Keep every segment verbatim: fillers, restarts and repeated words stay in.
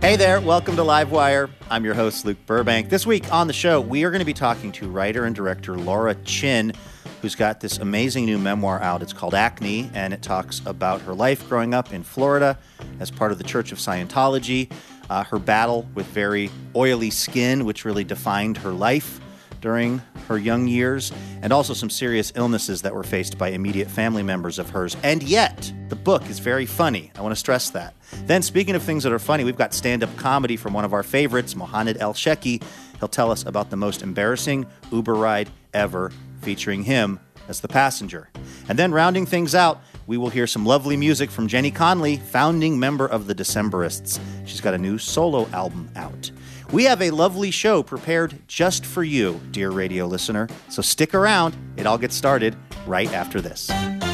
Hey there, welcome to Livewire. I'm your host, Luke Burbank. This week on the show, we are going to be talking to writer and director Laura Chin, who's got this amazing new memoir out. It's called Acne, and it talks about her life growing up in Florida as part of the Church of Scientology, uh, her battle with very oily skin, which really defined her life during her young years, and also some serious illnesses that were faced by immediate family members of hers. And yet, the book is very funny. I want to stress that. Then, speaking of things that are funny, we've got stand-up comedy from one of our favorites, Mohanad El-Sheki. He'll tell us about the most embarrassing Uber ride ever, featuring him as the passenger. And then, rounding things out, we will hear some lovely music from Jenny Conley, founding member of the Decemberists. She's got a new solo album out. We have a lovely show prepared just for you, dear radio listener. So stick around. It all gets started right after this.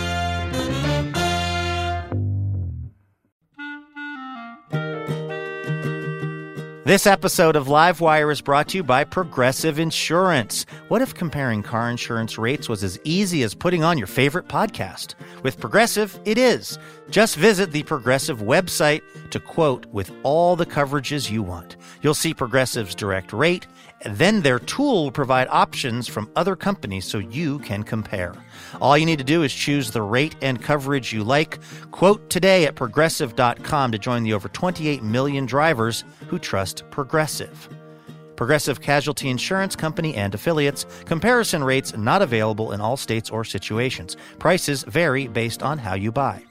This episode of Livewire is brought to you by Progressive Insurance. What if comparing car insurance rates was as easy as putting on your favorite podcast? With Progressive, it is. Just visit the Progressive website to quote with all the coverages you want. You'll see Progressive's direct rate, and then their tool will provide options from other companies so you can compare. All you need to do is choose the rate and coverage you like. Quote today at progressive dot com to join the over twenty-eight million drivers who trust Progressive. Progressive Casualty Insurance Company and affiliates. Comparison rates not available in all states or situations. Prices vary based on how you buy.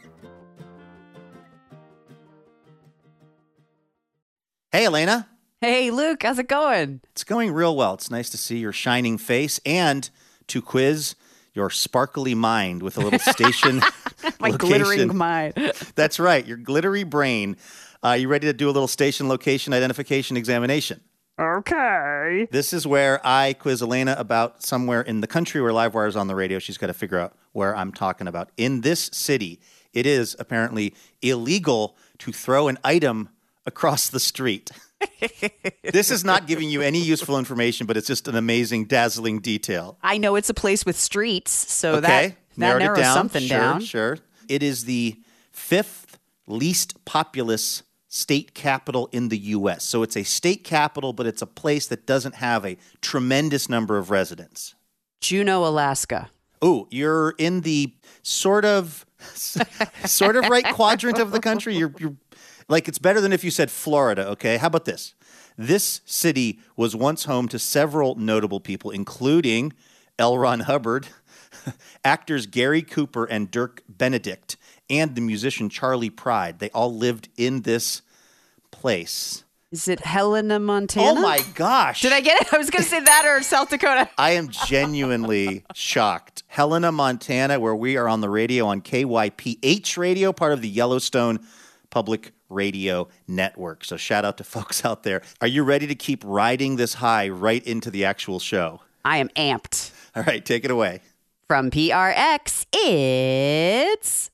Hey, Elena. Hey, Luke. How's it going? It's going real well. It's nice to see your shining face and to quiz your sparkly mind with a little station My location. glittering mind. That's right, your glittery brain. Uh, you ready to do a little station location identification examination? Okay. This is where I quiz Elena about somewhere in the country where Livewire is on the radio. She's got to figure out where I'm talking about. In this city, it is apparently illegal to throw an item across the street. This is not giving you any useful information, but it's just an amazing, dazzling detail. I know it's a place with streets, so okay. that, that Narrowed narrows it down. something sure, down. Sure, It is the fifth least populous state capital in the U S So it's a state capital, but it's a place that doesn't have a tremendous number of residents. Juneau, Alaska. Oh, you're in the sort of, sort of right quadrant of the country. You're, you're like, it's better than if you said Florida, okay? How about this? This city was once home to several notable people, including L. Ron Hubbard, actors Gary Cooper and Dirk Benedict, and the musician Charlie Pride. They all lived in this place. Is it Helena, Montana? Oh, my gosh. Did I get it? I was going to say that or South Dakota. I am genuinely shocked. Helena, Montana, where we are on the radio on K Y P H Radio, part of the Yellowstone Public Radio Network. So shout out to folks out there. Are you ready to keep riding this high right into the actual show? I am amped. All right, take it away. From P R X, it's...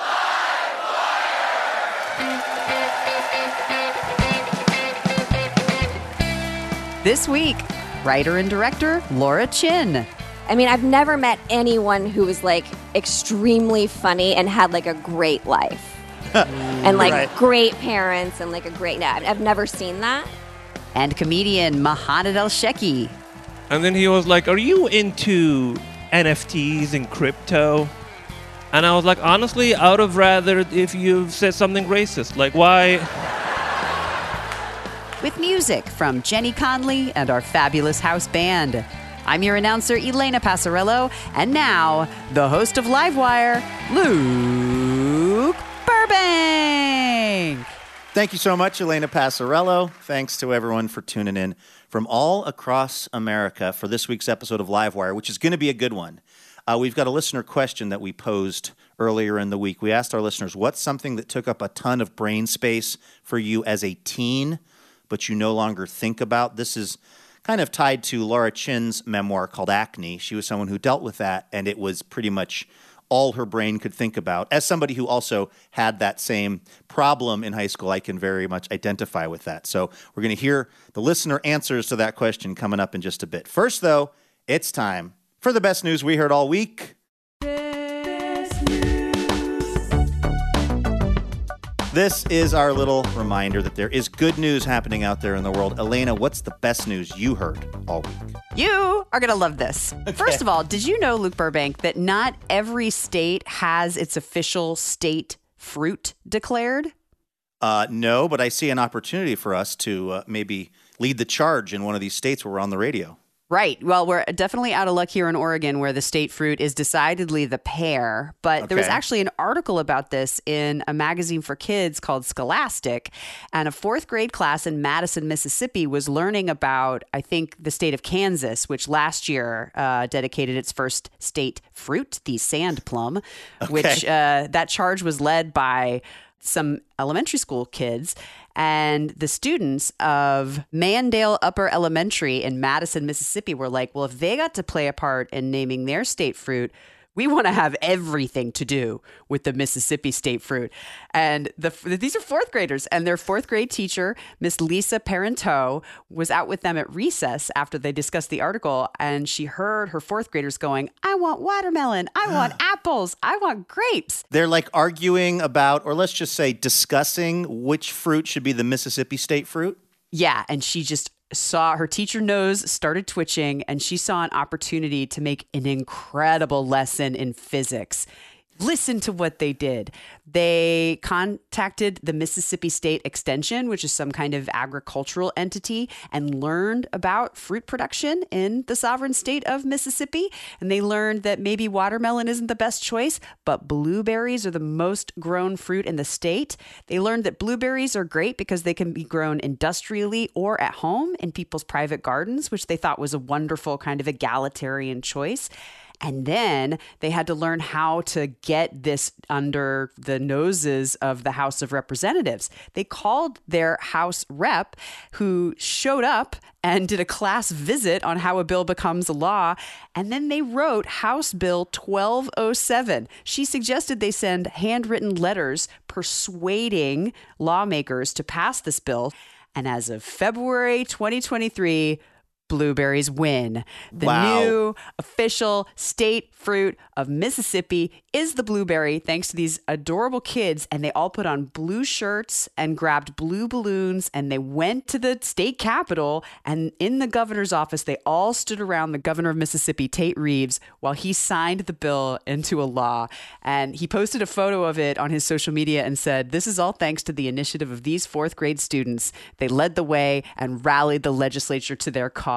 This week, writer and director Laura Chin. I mean, I've never met anyone who was like extremely funny and had like a great life. and like right. great parents and like a great... No, I've never seen that. And comedian Mohanad El-Sheki. And then he was like, are you into N F Ts and crypto? And I was like, honestly, I would have rather if you said something racist. Like, why? With music from Jenny Conley and our fabulous house band. I'm your announcer, Elena Passarello. And now, the host of Livewire, Luke Burbank. Thank you so much, Elena Passarello. Thanks to everyone for tuning in from all across America for this week's episode of Livewire, which is going to be a good one. Uh, we've got a listener question that we posed earlier in the week. We asked our listeners, what's something that took up a ton of brain space for you as a teen, but you no longer think about? This is kind of tied to Laura Chin's memoir called Acne. She was someone who dealt with that, and it was pretty much all her brain could think about. As somebody who also had that same problem in high school, I can very much identify with that. So we're going to hear the listener answers to that question coming up in just a bit. First, though, it's time for the best news we heard all week. This is our little reminder that there is good news happening out there in the world. Elena, what's the best news you heard all week? You are going to love this. Okay. First of all, did you know, Luke Burbank, that not every state has its official state fruit declared? Uh, no, but I see an opportunity for us to uh, maybe lead the charge in one of these states where we're on the radio. Right. Well, we're definitely out of luck here in Oregon, where the state fruit is decidedly the pear. But okay. There was actually an article about this in a magazine for kids called Scholastic. And a fourth grade class in Madison, Mississippi was learning about, I think, the state of Kansas, which last year uh, dedicated its first state fruit, the sand plum, okay. which uh, that charge was led by some elementary school kids. And the students of Mandale Upper Elementary in Madison, Mississippi were like, well, if they got to play a part in naming their state fruit, we want to have everything to do with the Mississippi state fruit. And the, these are fourth graders, and their fourth grade teacher, Miss Lisa Parenteau, was out with them at recess after they discussed the article. And she heard her fourth graders going, I want watermelon, I want apples, I want grapes. They're like arguing about, or let's just say discussing which fruit should be the Mississippi state fruit? Yeah, and she just saw her teacher nose started twitching, and she saw an opportunity to make an incredible lesson in physics. Listen to what they did. They contacted the Mississippi State Extension, which is some kind of agricultural entity, and learned about fruit production in the sovereign state of Mississippi. And they learned that maybe watermelon isn't the best choice, but blueberries are the most grown fruit in the state. They learned that blueberries are great because they can be grown industrially or at home in people's private gardens, which they thought was a wonderful kind of egalitarian choice. And then they had to learn how to get this under the noses of the House of Representatives. They called their House rep, who showed up and did a class visit on how a bill becomes a law. And then they wrote House Bill twelve oh seven. She suggested they send handwritten letters persuading lawmakers to pass this bill. And as of February twenty twenty-three, blueberries win. The wow. new official state fruit of Mississippi is the blueberry, thanks to these adorable kids. And they all put on blue shirts and grabbed blue balloons, and they went to the state capitol. And in the governor's office, they all stood around the governor of Mississippi, Tate Reeves, while he signed the bill into a law. And he posted a photo of it on his social media and said, this is all thanks to the initiative of these fourth grade students. They led the way and rallied the legislature to their cause.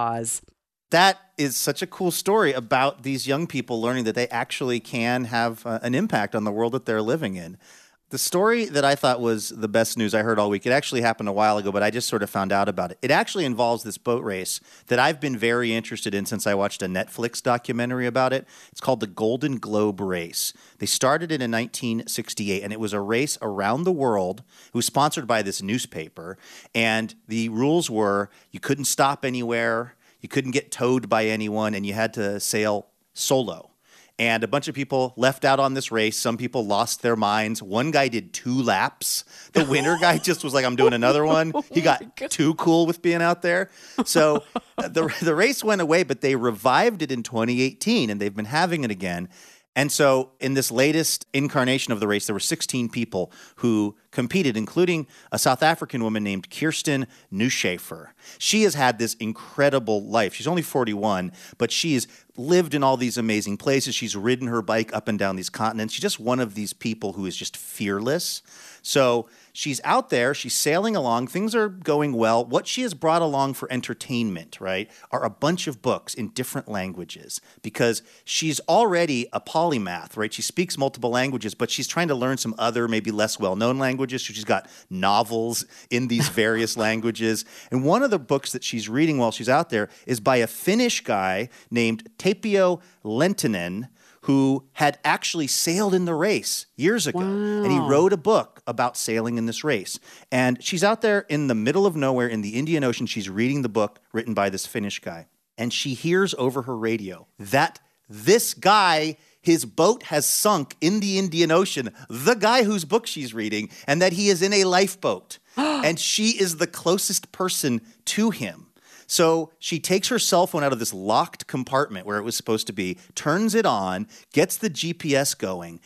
That is such a cool story about these young people learning that they actually can have uh, an impact on the world that they're living in. The story that I thought was the best news I heard all week, it actually happened a while ago, but I just sort of found out about it. It actually involves this boat race that I've been very interested in since I watched a Netflix documentary about it. It's called the Golden Globe Race. They started it in nineteen sixty-eight, and it was a race around the world. It was sponsored by this newspaper, and the rules were you couldn't stop anywhere, you couldn't get towed by anyone, and you had to sail solo. And a bunch of people left out on this race. Some people lost their minds. One guy did two laps. The winner guy just was like, I'm doing another one. He got too cool with being out there. So the, the race went away, but they revived it in twenty eighteen, and they've been having it again. And so in this latest incarnation of the race, there were sixteen people who competed, including a South African woman named Kirsten Neuschafer. She has had this incredible life. She's only forty-one, but she's lived in all these amazing places. She's ridden her bike up and down these continents. She's just one of these people who is just fearless. So she's out there, she's sailing along, things are going well. What she has brought along for entertainment, right, are a bunch of books in different languages because she's already a polymath, right? She speaks multiple languages, but she's trying to learn some other, maybe less well-known languages. So she's got novels in these various languages. And one of the books that she's reading while she's out there is by a Finnish guy named Tapio Lentinen, who had actually sailed in the race years ago. Wow. And he wrote a book about sailing in this race. And she's out there in the middle of nowhere in the Indian Ocean. She's reading the book written by this Finnish guy. And she hears over her radio that this guy, his boat has sunk in the Indian Ocean, the guy whose book she's reading, and that he is in a lifeboat. And she is the closest person to him. So she takes her cell phone out of this locked compartment where it was supposed to be, turns it on, gets the G P S going,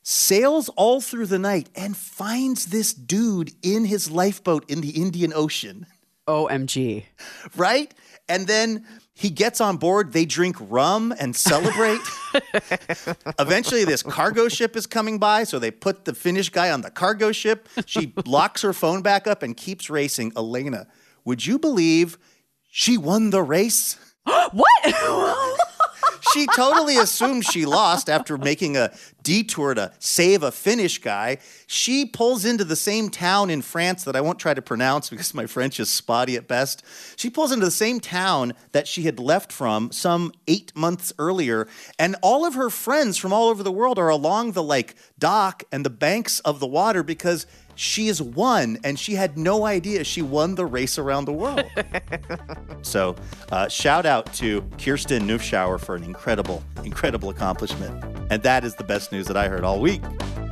sails all through the night and finds this dude in his lifeboat in the Indian Ocean. O M G. Right? And then he gets on board. They drink rum and celebrate. Eventually, this cargo ship is coming by, so they put the Finnish guy on the cargo ship. She locks her phone back up and keeps racing. Elena, would you believe she won the race? What? She totally assumed she lost after making a detour to save a Finnish guy. She pulls into the same town in France that I won't try to pronounce because my French is spotty at best. She pulls into the same town that she had left from some eight months earlier, and all of her friends from all over the world are along the like dock and the banks of the water because she has won, and she had no idea she won the race around the world. So uh, shout out to Kirsten Neufschauer for an incredible, incredible accomplishment. And that is the best news that I heard all week.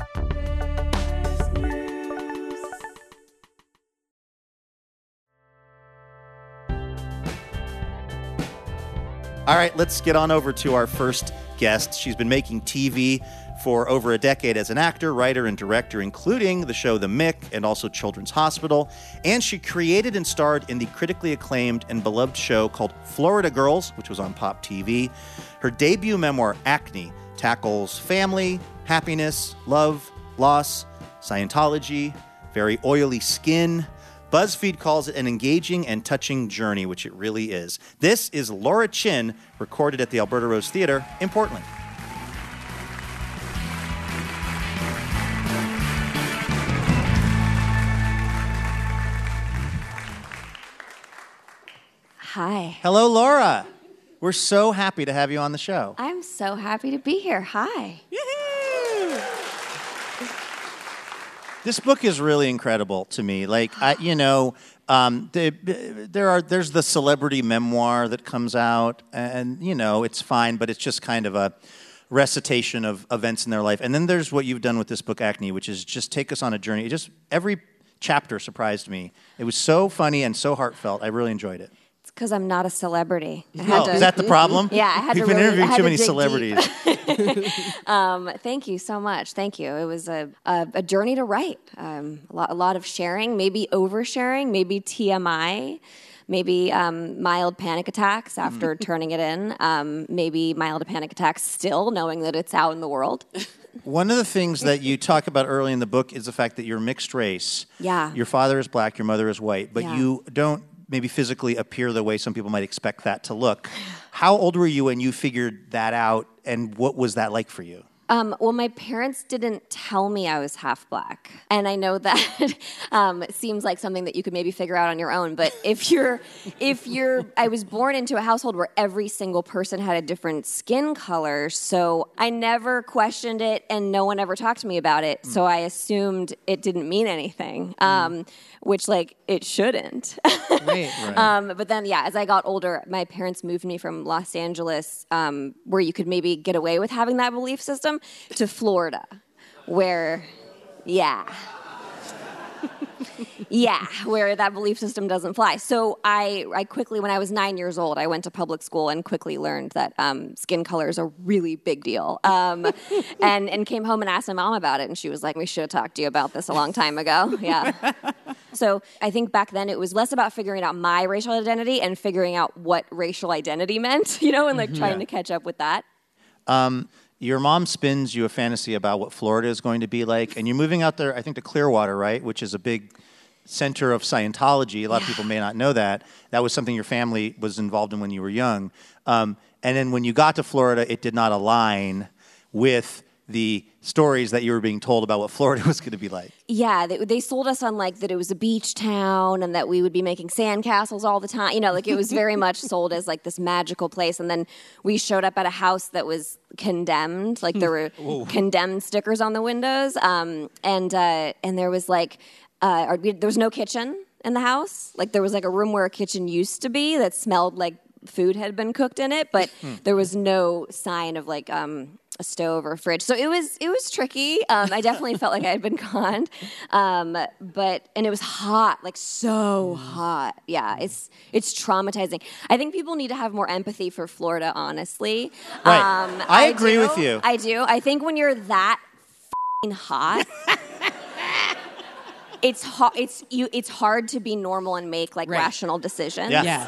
All right, let's get on over to our first guest. She's been making T V for over a decade as an actor, writer, and director, including the show The Mick and also Children's Hospital. And she created and starred in the critically acclaimed and beloved show called Florida Girls, which was on Pop T V. Her debut memoir, Acne, tackles family, happiness, love, loss, Scientology, very oily skin. BuzzFeed calls it an engaging and touching journey, which it really is. This is Laura Chin, recorded at the Alberta Rose Theatre in Portland. Hi. Hello, Laura. We're so happy to have you on the show. I'm so happy to be here. Hi. This book is really incredible to me. Like, I, you know, um, the, there are there's the celebrity memoir that comes out, and you know, it's fine, but it's just kind of a recitation of events in their life. And then there's what you've done with this book, Acne, which is just take us on a journey. It just every chapter surprised me. It was so funny and so heartfelt. I really enjoyed it. It's because I'm not a celebrity. I had Oh, to- is that the problem? Yeah, I had You've to been really- I interviewing had too to many dig celebrities. deep. um, thank you so much. Thank you. It was a, a, a journey to write. Um, a, lot, a lot of sharing, maybe oversharing, maybe T M I, maybe um, mild panic attacks after turning it in, um, maybe mild panic attacks still, knowing that it's out in the world. One of the things that you talk about early in the book is the fact that you're mixed race. Yeah. Your father is black, your mother is white, but Yeah. you don't maybe physically appear the way some people might expect that to look. How old were you when you figured that out, and what was that like for you? Um, well, my parents didn't tell me I was half black, and I know that um, it seems like something that you could maybe figure out on your own. But if you're, if you're, I was born into a household where every single person had a different skin color, so I never questioned it, and no one ever talked to me about it. Mm. So I assumed it didn't mean anything, mm. um, which like it shouldn't. Right. Right. Um, but then, yeah, as I got older, my parents moved me from Los Angeles, um, where you could maybe get away with having that belief system, to Florida, where, yeah. yeah, where that belief system doesn't fly. So I, I quickly, when I was nine years old, I went to public school and quickly learned that um, skin color is a really big deal. Um, and, and came home and asked my mom about it, and she was like, we should have talked to you about this a long time ago. Yeah. So I think back then it was less about figuring out my racial identity and figuring out what racial identity meant, you know, and like trying Yeah. to catch up with that. Um, your mom spins you a fantasy about what Florida is going to be like, and you're moving out there, I think, to Clearwater, right, which is a big center of Scientology. A lot of people may not know that. That was something your family was involved in when you were young. Um, and then when you got to Florida, it did not align with the stories that you were being told about what Florida was going to be like. Yeah, they, they sold us on like that it was a beach town and that we would be making sandcastles all the time. You know, like it was very much sold as like this magical place. And then we showed up at a house that was condemned. Like there were condemned stickers on the windows. Um, and uh, and there was like, uh, or we, there was no kitchen in the house. Like there was like a room where a kitchen used to be that smelled like food had been cooked in it, but there was no sign of like um, a stove or a fridge. So it was it was tricky. Um, I definitely felt like I had been conned. Um, but and it was hot, like so hot. Yeah, it's it's traumatizing. I think people need to have more empathy for Florida, honestly. Right. Um, I agree do, with you. I do. I think when you're that hot. It's hard. It's you. It's hard to be normal and make like Right. rational decisions. Yeah. Yeah.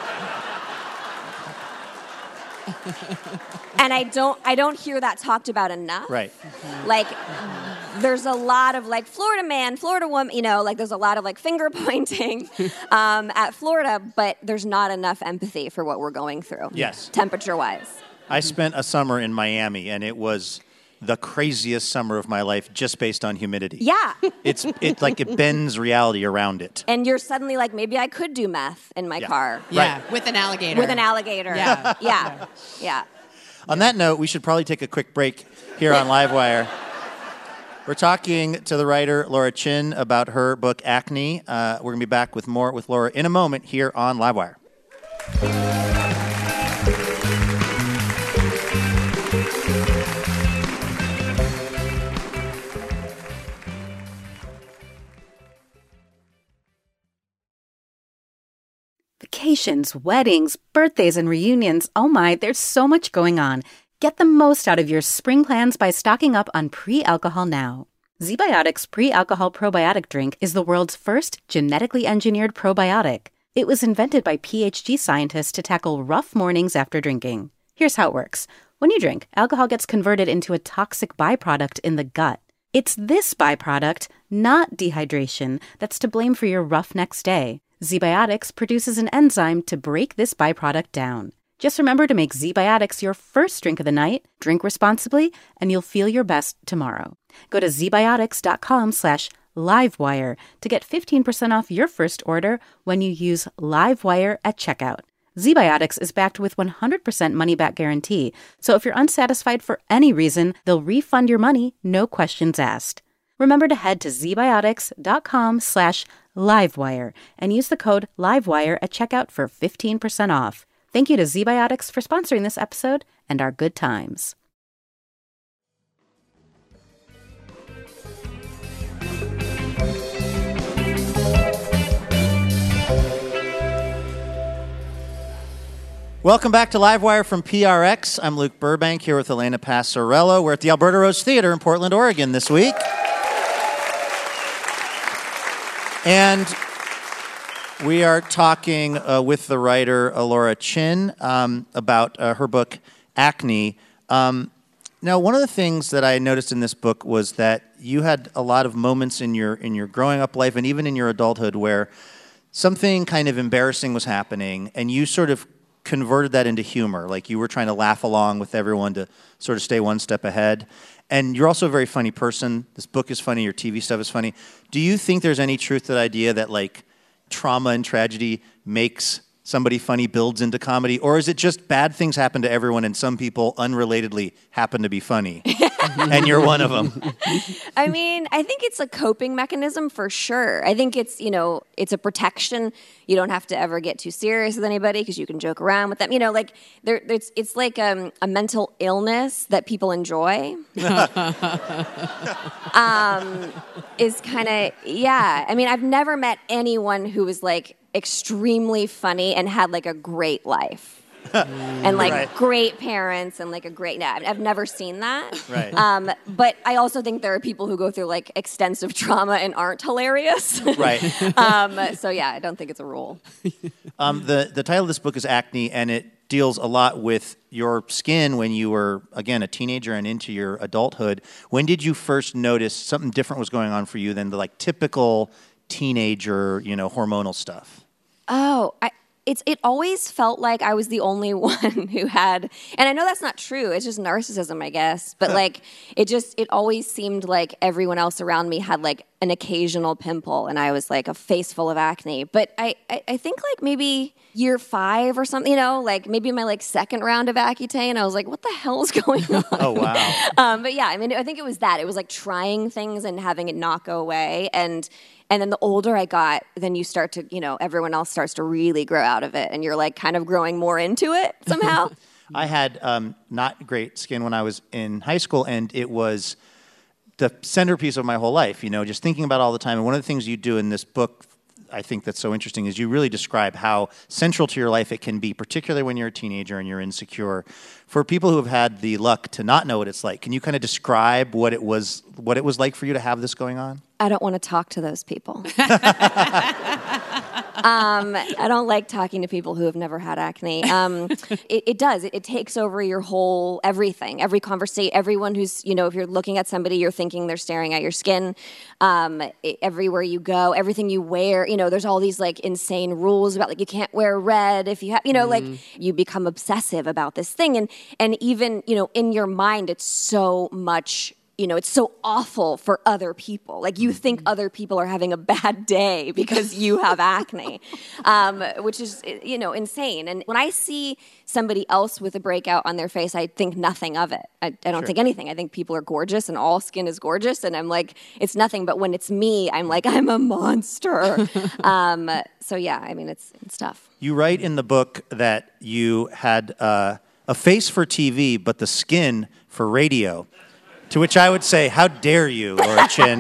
And I don't. I don't hear that talked about enough. Right. Like, there's a lot of like Florida man, Florida woman. You know, like there's a lot of like finger pointing um, at Florida, but there's not enough empathy for what we're going through. Yes. Temperature wise. I spent a summer in Miami, and it was the craziest summer of my life just based on humidity. Yeah. It's it like it bends reality around it. And you're suddenly like, maybe I could do meth in my Yeah. car Yeah. Right. With an alligator. with an alligator. Yeah. Yeah. Yeah. On that note, we should probably take a quick break here on Livewire. We're talking to the writer Laura Chin about her book Acne. Uh, we're going to be back with more with Laura in a moment here on Livewire. Vacations, weddings, birthdays, and reunions. Oh my, there's so much going on. Get the most out of your spring plans by stocking up on pre-alcohol now. ZBiotics Pre-Alcohol Probiotic Drink is the world's first genetically engineered probiotic. It was invented by PhD scientists to tackle rough mornings after drinking. Here's how it works. When you drink, alcohol gets converted into a toxic byproduct in the gut. It's this byproduct, not dehydration, that's to blame for your rough next day. ZBiotics produces an enzyme to break this byproduct down. Just remember to make ZBiotics your first drink of the night, drink responsibly, and you'll feel your best tomorrow. Go to zbiotics.com slash livewire to get fifteen percent off your first order when you use Livewire at checkout. ZBiotics is backed with one hundred percent money-back guarantee, so if you're unsatisfied for any reason, they'll refund your money, no questions asked. Remember to head to zbiotics.com slash livewire and use the code livewire at checkout for fifteen percent off. Thank you to ZBiotics for sponsoring this episode and our good times. Welcome back to Livewire from P R X. I'm Luke Burbank here with Elena Passarello. We're at the Alberta Rose Theater in Portland, Oregon this week. And we are talking uh, with the writer uh, Laura Chin um, about uh, her book, Acne. Um, now, one of the things that I noticed in this book was that you had a lot of moments in your in your growing up life and even in your adulthood where something kind of embarrassing was happening, and you sort of converted that into humor. Like you were trying to laugh along with everyone to sort of stay one step ahead. And you're also a very funny person. This book is funny. Your T V stuff is funny. Do you think there's any truth to the idea that like trauma and tragedy makes somebody funny, builds into comedy? Or is it just bad things happen to everyone and some people unrelatedly happen to be funny? And you're one of them. I mean, I think it's a coping mechanism for sure. I think it's, you know, it's a protection. You don't have to ever get too serious with anybody because you can joke around with them. You know, like there, it's it's like um, a mental illness that people enjoy. um, is kind of, yeah. I mean, I've never met anyone who was like extremely funny and had like a great life. and like Right. great parents and like a great, no, I've never seen that. Right. Um, but I also think there are people who go through like extensive trauma and aren't hilarious. Right. um, so yeah, I don't think it's a rule. Um, the, the title of this book is Acne, and it deals a lot with your skin when you were, again, a teenager and into your adulthood. When did you first notice something different was going on for you than the like typical teenager, you know, hormonal stuff? Oh, I, it's it always felt like I was the only one who had, and I know that's not true. It's just narcissism, I guess. But like, it just it always seemed like everyone else around me had like an occasional pimple, and I was like a face full of acne. But I, I, I think like maybe year five or something, you know, like maybe my like second round of Accutane, I was like, what the hell's going on? Oh, wow. um, but yeah, I mean, I think it was that. It was like trying things and having it not go away, and. And then the older I got, then you start to, you know, everyone else starts to really grow out of it. And you're like kind of growing more into it somehow. I had um, not great skin when I was in high school, and it was the centerpiece of my whole life, you know, just thinking about it all the time. And one of the things you do in this book I think that's so interesting is you really describe how central to your life it can be, particularly when you're a teenager and you're insecure. For people who have had the luck to not know what it's like, can you kind of describe what it was what it was like for you to have this going on? I don't want to talk to those people. Um, I don't like talking to people who have never had acne. Um, it, it does. It, it takes over your whole everything, every conversation. Everyone who's, you know, if you're looking at somebody, you're thinking they're staring at your skin. Um, it, everywhere you go, everything you wear, you know, there's all these like insane rules about like you can't wear red if you have, you know, mm. like you become obsessive about this thing, and and even you know in your mind, it's so much. You know, it's so awful for other people. Like you think other people are having a bad day because you have acne, um, which is, you know, insane. And when I see somebody else with a breakout on their face, I think nothing of it. I, I don't sure. think anything. I think people are gorgeous and all skin is gorgeous. And I'm like, it's nothing. But when it's me, I'm like, I'm a monster. um, so yeah, I mean, it's, it's tough. You write in the book that you had uh, a face for T V, but the skin for radio. To which I would say, how dare you, Laura Chin?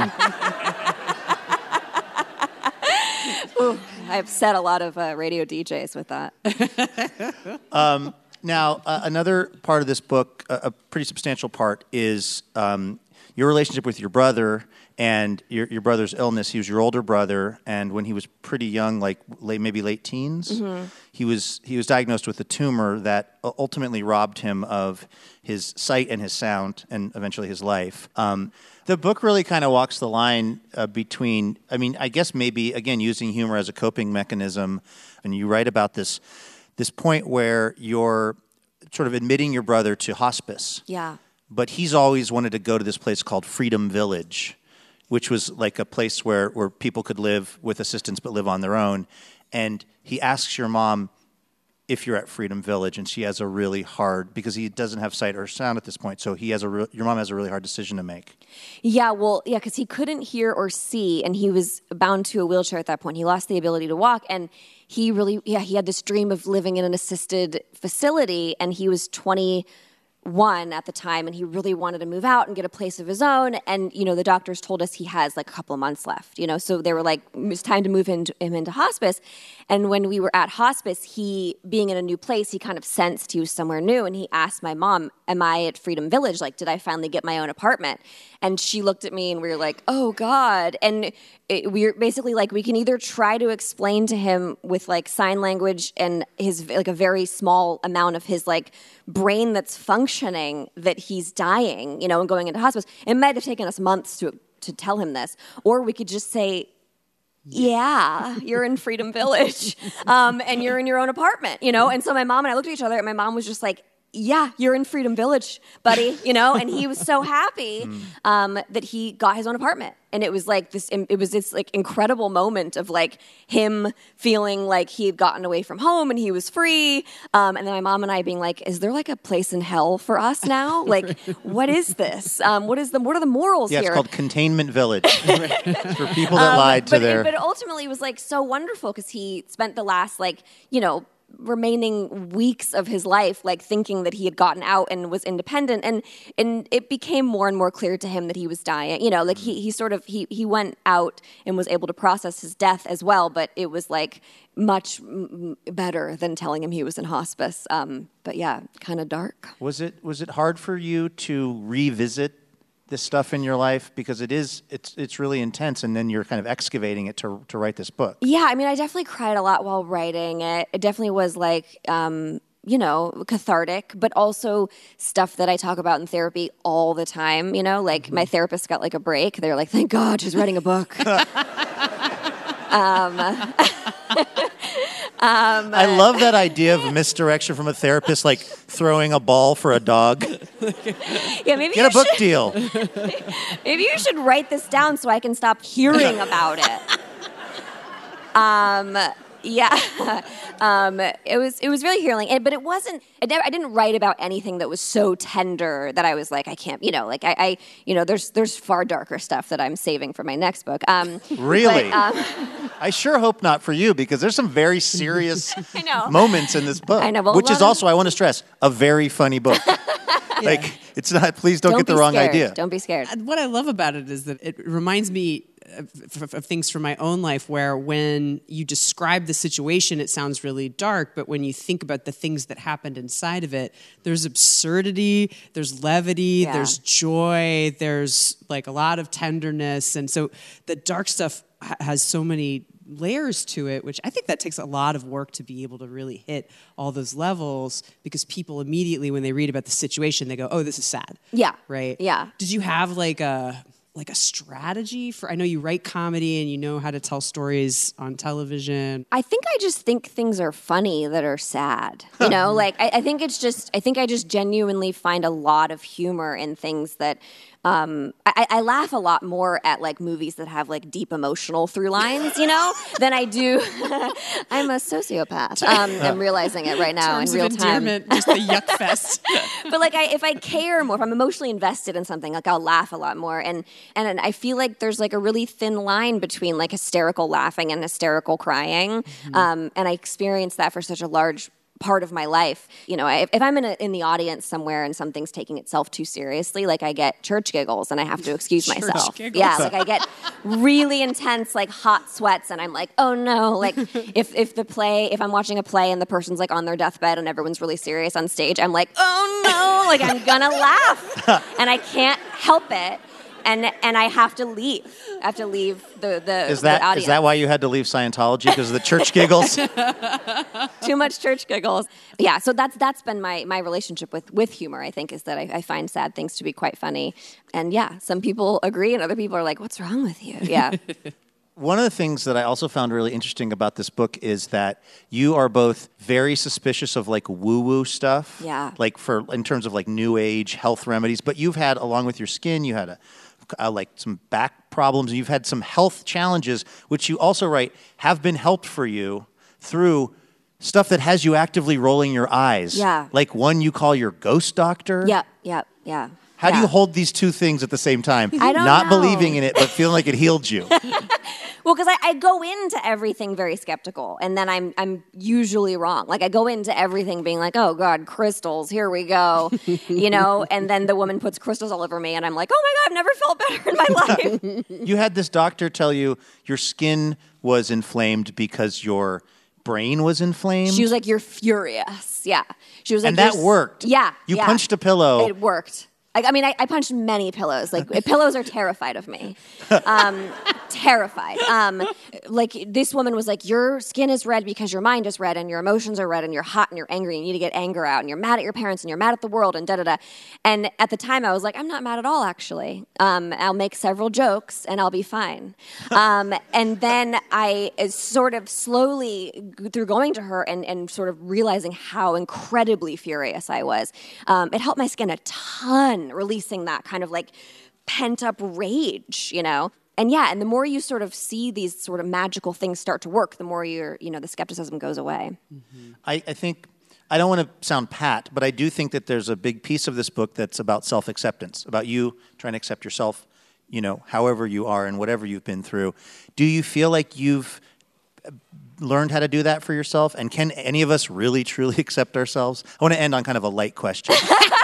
Ooh, I upset a lot of uh, radio D Js with that. um, now, uh, another part of this book, uh, a pretty substantial part, is um, your relationship with your brother and your, your brother's illness. He was your older brother, and when he was pretty young, like late, maybe late teens, mm-hmm. he was he was diagnosed with a tumor that ultimately robbed him of his sight and his sound, and eventually his life. Um, the book really kind of walks the line uh, between, I mean, I guess maybe, again, using humor as a coping mechanism, and you write about this this point where you're sort of admitting your brother to hospice. Yeah. But he's always wanted to go to this place called Freedom Village, which was like a place where, where people could live with assistance but live on their own. And he asks your mom if you're at Freedom Village, and she has a really hard, because he doesn't have sight or sound at this point, so he has a re- your mom has a really hard decision to make. Yeah, well, yeah, because he couldn't hear or see, and he was bound to a wheelchair at that point. He lost the ability to walk, and he really, yeah, he had this dream of living in an assisted facility, and he was twenty one at the time, and he really wanted to move out and get a place of his own. And, you know, the doctors told us he has like a couple of months left, you know, so they were like, it's time to move him, him into hospice. And when we were at hospice, he, being in a new place, he kind of sensed he was somewhere new. And he asked my mom, am I at Freedom Village? Like, did I finally get my own apartment? And she looked at me and we were like, oh God. And it, we were basically like, we can either try to explain to him with like sign language and his, like a very small amount of his like brain that's functioning that he's dying, you know, and going into hospice. It might have taken us months to to tell him this. Or we could just say, yeah, you're in Freedom Village, um, and you're in your own apartment, you know? And so my mom and I looked at each other, and my mom was just like, yeah, you're in Freedom Village, buddy, you know? And he was so happy um, that he got his own apartment. And it was like this, it was this like incredible moment of like him feeling like he had gotten away from home and he was free. Um, and then my mom and I being like, is there like a place in hell for us now? Like, what is this? Um, what is the, what are the morals yeah, here? Yeah, it's called Containment Village for people that um, lied to but, their... But ultimately it was like so wonderful because he spent the last like, you know, remaining weeks of his life like thinking that he had gotten out and was independent, and and it became more and more clear to him that he was dying, you know, like he he sort of he he went out and was able to process his death as well, but it was like much m- better than telling him he was in hospice. Um but yeah, kind of dark. Was it was it hard for you to revisit this stuff in your life, because it is it's it's really intense, and then you're kind of excavating it to to write this book? Yeah, I mean, I definitely cried a lot while writing it. It definitely was like um, you know, cathartic, but also stuff that I talk about in therapy all the time. You know, like mm-hmm. my therapist got like a break. They're like, "Thank God, she's writing a book." um, Um, I love that idea of misdirection from a therapist, like throwing a ball for a dog. Yeah, maybe get a book should, deal. Maybe you should write this down so I can stop hearing about it. Um, yeah, um, it was it was really healing, and, but it wasn't. It never, I didn't write about anything that was so tender that I was like, I can't, you know, like I, I you know, there's there's far darker stuff that I'm saving for my next book. Um, really? But, um, I sure hope not for you, because there's some very serious I know. moments in this book, I know, well, which is also, I want to stress, a very funny book. Like, it's not, please don't, Don't get the be wrong scared. idea. Don't be scared. What I love about it is that it reminds me of, of, of things from my own life where when you describe the situation, it sounds really dark, but when you think about the things that happened inside of it, there's absurdity, there's levity, Yeah. there's joy, there's like a lot of tenderness. And so the dark stuff ha- has so many layers to it, which I think that takes a lot of work to be able to really hit all those levels, because people immediately, when they read about the situation, they go, oh, this is sad. Yeah. Right? Yeah. Did you have like a like a strategy for, I know you write comedy and you know how to tell stories on television. I think I just think things are funny that are sad. You know, like I, I think it's just, I think I just genuinely find a lot of humor in things that, um, I, I laugh a lot more at like movies that have like deep emotional through lines, you know, than I do. I'm a sociopath. Um, I'm realizing it right now in Terms real of time. endearment, just the yuck fest. But like, I, if I care more, if I'm emotionally invested in something, like I'll laugh a lot more. And and I feel like there's like a really thin line between like hysterical laughing and hysterical crying. Mm-hmm. Um, and I experienced that for such a large part of my life. You know, I, if I'm in a, in the audience somewhere and something's taking itself too seriously, like I get church giggles and I have to excuse Church myself. giggles. Yeah, like I get really intense, like hot sweats, and I'm like, oh no, like if if the play, if I'm watching a play and the person's like on their deathbed and everyone's really serious on stage, I'm like, oh no, like I'm gonna laugh, and I can't help it. And and I have to leave. I have to leave the the, Is that the audience. is that why you had to leave Scientology, because of the church giggles? Too much church giggles? Yeah. So that's that's been my my relationship with with humor. I think is that I, I find sad things to be quite funny. And yeah, some people agree, and other people are like, "What's wrong with you?" Yeah. One of the things that I also found really interesting about this book is that you are both very suspicious of like woo-woo stuff. Yeah. Like for in terms of like new age health remedies, but you've had, along with your skin, you had a uh, like some back problems. You've had some health challenges, which you also write have been helped for you through stuff that has you actively rolling your eyes. Yeah. Like one you call your ghost doctor. Yep. Yep. Yeah. How do Yeah. you hold these two things at the same time? I don't Not know. believing in it, but feeling like it healed you. Well, because I, I go into everything very skeptical, and then I'm I'm usually wrong. Like I go into everything being like, oh God, crystals, here we go, you know. And then the woman puts crystals all over me, and I'm like, oh my God, I've never felt better in my life. You had this doctor tell you your skin was inflamed because your brain was inflamed. She was like, you're furious. Yeah. She was like, and that "You're s- worked. Yeah. You yeah. punched a pillow. It worked. I, I mean, I, I punched many pillows. Like pillows are terrified of me. Um, terrified. Um, like this woman was like, your skin is red because your mind is red, and your emotions are red, and you're hot, and you're angry, and you need to get anger out, and you're mad at your parents, and you're mad at the world, and da da da. And at the time, I was like, I'm not mad at all, actually. Um, I'll make several jokes, and I'll be fine. Um, and then I uh, sort of slowly, through going to her and, and sort of realizing how incredibly furious I was, um, it helped my skin a ton, releasing that kind of like pent up rage, you know? And yeah, and the more you sort of see these sort of magical things start to work, the more you're, you know, the skepticism goes away. Mm-hmm. I, I think, I don't want to sound pat, but I do think that there's a big piece of this book that's about self-acceptance, about you trying to accept yourself, you know, however you are and whatever you've been through. Do you feel like you've learned how to do that for yourself? And can any of us really, truly accept ourselves? I want to end on kind of a light question.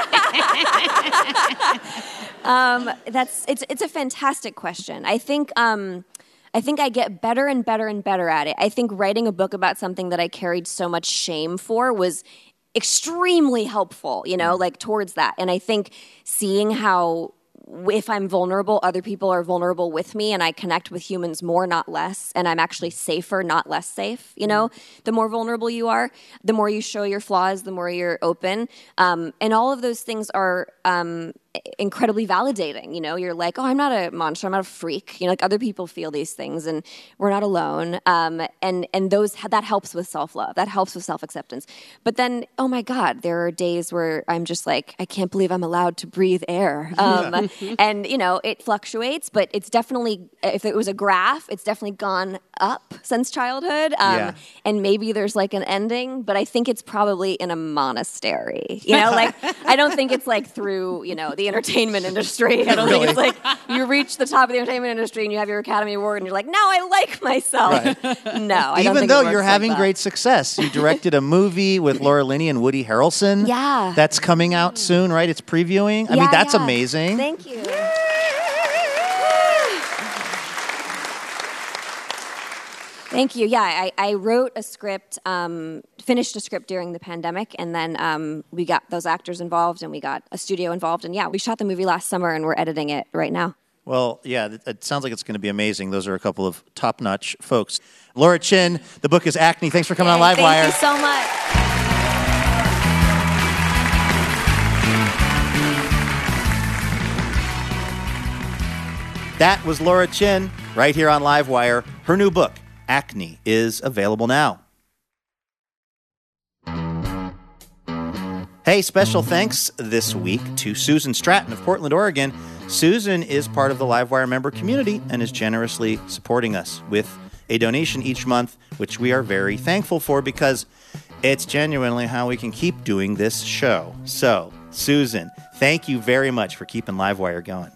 um, that's it's it's a fantastic question. I think um, I think I get better and better and better at it. I think writing a book about something that I carried so much shame for was extremely helpful, you know, like towards that. And I think seeing how if I'm vulnerable, other people are vulnerable with me, and I connect with humans more, not less, and I'm actually safer, not less safe, you know? The more vulnerable you are, the more you show your flaws, the more you're open. Um, and all of those things are um, incredibly validating, you know? You're like, oh, I'm not a monster, I'm not a freak. You know, like other people feel these things, and we're not alone. Um, and and those that helps with self-love. That helps with self-acceptance. But then, oh my God, there are days where I'm just like, I can't believe I'm allowed to breathe air. Um, and, you know, it fluctuates, but it's definitely, if it was a graph, it's definitely gone up since childhood. Um, Yeah. And maybe there's like an ending, but I think it's probably in a monastery. You know, like I don't think it's like through, you know, the entertainment industry. I don't Really? think it's like you reach the top of the entertainment industry and you have your Academy Award and you're like, now I like myself. Right. No, I don't Even think it though works you're like having that. great success. You directed a movie with Laura Linney and Woody Harrelson. Yeah. That's coming out soon, right? It's previewing. I mean, Yeah, that's yeah. amazing. Thank you. Thank you. Yeah, I, I wrote a script, um, finished a script during the pandemic, and then um, we got those actors involved, and we got a studio involved, and yeah, we shot the movie last summer, and we're editing it right now. Well, yeah, it, it sounds like it's going to be amazing. Those are a couple of top-notch folks. Laura Chin, the book is Acne. Thanks for coming on Thank Livewire. you so much. That was Laura Chin right here on Livewire. Her new book, Acne, is available now. Hey, special thanks this week to Susan Stratton of Portland, Oregon. Susan is part of the Livewire member community and is generously supporting us with a donation each month, which we are very thankful for because it's genuinely how we can keep doing this show. So, Susan, thank you very much for keeping Livewire going.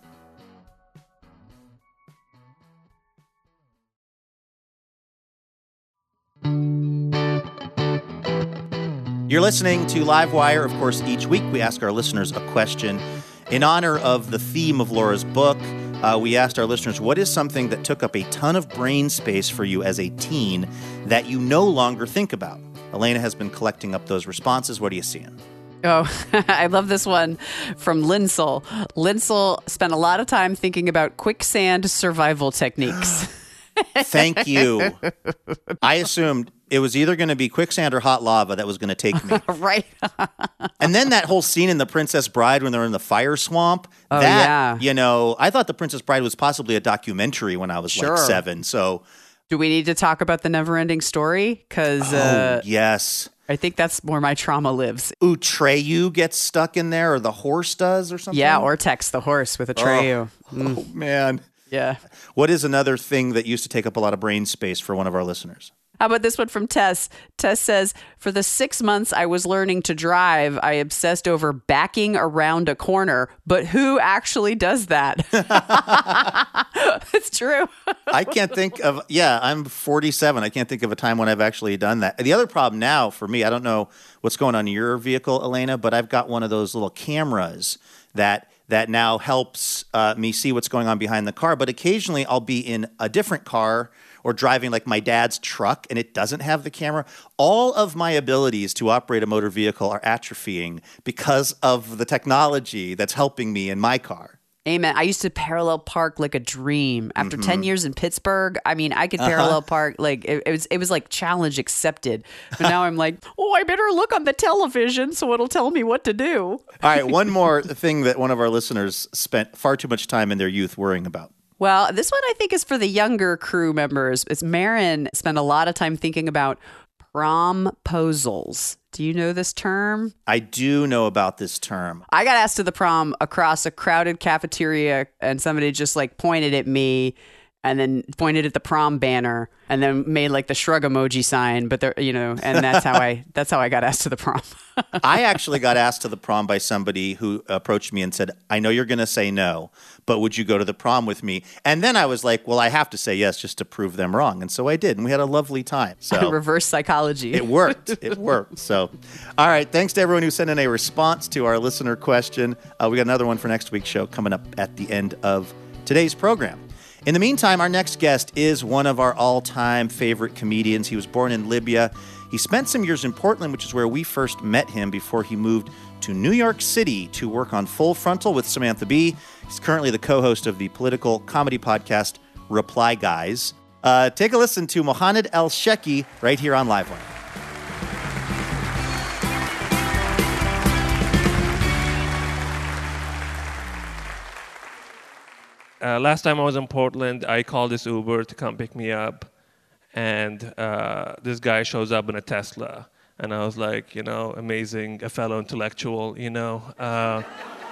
You're listening to Livewire. Of course, each week we ask our listeners a question. In honor of the theme of Laura's book, uh, we asked our listeners, what is something that took up a ton of brain space for you as a teen that you no longer think about? Elena has been collecting up those responses. What are you seeing? Oh, I love this one from Linsel. Linsel spent a lot of time thinking about quicksand survival techniques. Thank you. I assumed it was either going to be quicksand or hot lava that was going to take me. Right. And then that whole scene in The Princess Bride when they're in the fire swamp. Oh, that, yeah. You know, I thought The Princess Bride was possibly a documentary when I was Sure. like seven. So, Do we need to talk about the never-ending story? Because oh, uh, yes. I think that's where my trauma lives. Utreyu gets stuck in there, or the horse does, or something? Yeah, or text the horse with Atreyu. Oh, oh, man. Yeah. What is another thing that used to take up a lot of brain space for one of our listeners? How about this one from Tess? Tess says, for the six months I was learning to drive, I obsessed over backing around a corner. But who actually does that? It's true. I can't think of, yeah, I'm forty-seven. I can't think of a time when I've actually done that. The other problem now for me, I don't know what's going on in your vehicle, Elena, but I've got one of those little cameras that that now helps uh, me see what's going on behind the car. But occasionally I'll be in a different car or driving like my dad's truck and it doesn't have the camera. All of my abilities to operate a motor vehicle are atrophying because of the technology that's helping me in my car. Amen. I used to parallel park like a dream. After Mm-hmm. ten years in Pittsburgh, I mean, I could parallel park like it, it was. It was like challenge accepted. But now I'm like, oh, I better look on the television so it'll tell me what to do. All right, one more thing that one of our listeners spent far too much time in their youth worrying about. Well, this one I think is for the younger crew members. It's Marin spent a lot of time thinking about promposals. Do you know this term? I do know about this term. I got asked to the prom across a crowded cafeteria and somebody just like pointed at me and then pointed at the prom banner and then made like the shrug emoji sign. But they're, you know, and that's how I, that's how I got asked to the prom. I actually got asked to the prom by somebody who approached me and said, I know you're going to say no, but would you go to the prom with me? And then I was like, well, I have to say yes just to prove them wrong. And so I did. And we had a lovely time. So Reverse psychology. it worked. It worked. So, all right. Thanks to everyone who sent in a response to our listener question. Uh, we got another one for next week's show coming up at the end of today's program. In the meantime, our next guest is one of our all-time favorite comedians. He was born in Libya. He spent some years in Portland, which is where we first met him before he moved to New York City to work on Full Frontal with Samantha Bee. He's currently the co-host of the political comedy podcast Reply Guys. Uh, take a listen to Mohanad El-Sheki right here on Livewire. Uh, last time I was in Portland, I called this Uber to come pick me up, and uh, this guy shows up in a Tesla, and I was like, you know, amazing, a fellow intellectual, you know. Uh,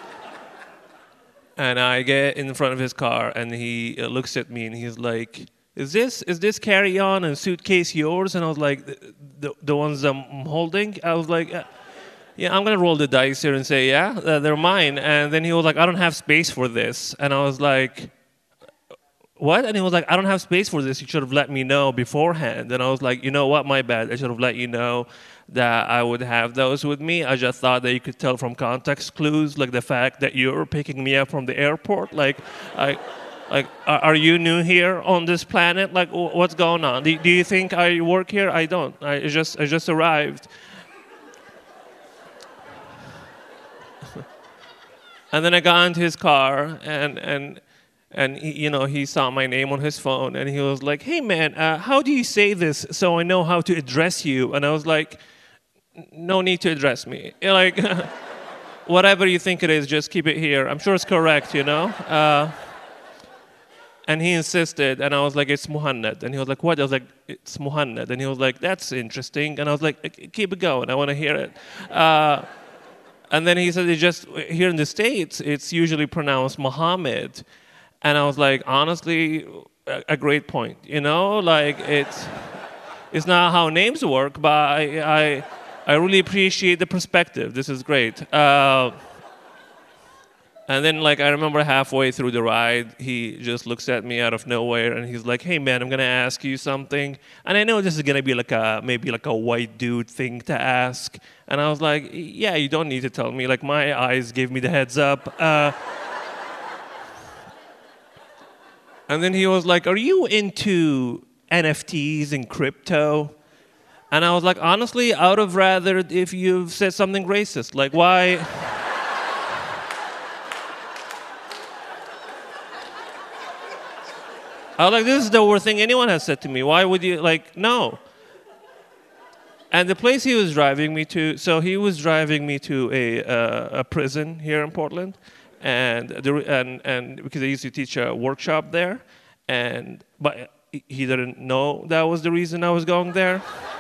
and I get in front of his car, and he uh, looks at me, and he's like, is this is this carry-on and suitcase yours? And I was like, the, the, the ones I'm holding? I was like, uh, yeah, I'm going to roll the dice here and say, yeah, uh, they're mine. And then he was like, I don't have space for this. And I was like, what? And he was like, I don't have space for this. You should have let me know beforehand. And I was like, you know what? My bad. I should have let you know that I would have those with me. I just thought that you could tell from context clues, like the fact that you're picking me up from the airport. Like, I, like, are you new here on this planet? Like, what's going on? Do, do you think I work here? I don't. I just, I just arrived. And then I got into his car, and and and he, you know, he saw my name on his phone, and he was like, "Hey man, uh, how do you say this so I know how to address you?" And I was like, "No need to address me. Like, whatever you think it is, just keep it here. I'm sure it's correct, you know." Uh, and he insisted, and I was like, "It's Muhammad." And he was like, "What?" I was like, "It's Muhammad." And he was like, "That's interesting." And I was like, "Keep it going. I want to hear it." Uh, And then he said, "It's just here in the States, it's usually pronounced Muhammad." And I was like, honestly, a, a great point. You know, like it's it's not how names work, but I I, I really appreciate the perspective. This is great. Uh, and then, like, I remember halfway through the ride, he just looks at me out of nowhere, and he's like, "Hey, man, I'm gonna ask you something." And I know this is gonna be like a maybe like a white dude thing to ask. And I was like, "Yeah, you don't need to tell me. Like, my eyes gave me the heads up." Uh, and then he was like, "Are you into N F Ts and crypto?" And I was like, "Honestly, I would have rather if you've said something racist. Like, why?" I was like, "This is the worst thing anyone has said to me. Why would you, like, no." And the place he was driving me to, so he was driving me to a uh, a prison here in Portland, and the, and and because I used to teach a workshop there, and but he didn't know that was the reason I was going there.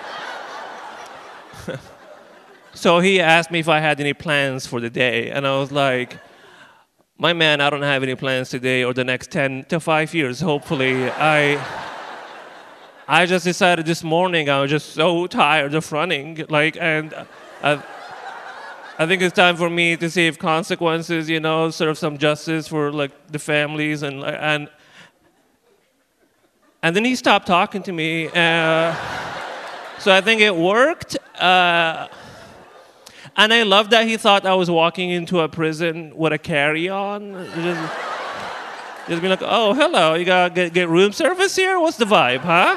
So he asked me if I had any plans for the day, and I was like, "My man, I don't have any plans today or the next ten to five years, hopefully. I I just decided this morning I was just so tired of running, like, and I, I think it's time for me to save consequences, you know, serve some justice for, like, the families, and and and then he stopped talking to me, uh, so I think it worked. Uh, And I love that he thought I was walking into a prison with a carry-on. Just, just be like, "Oh, hello, you got get, get room service here? What's the vibe, huh?"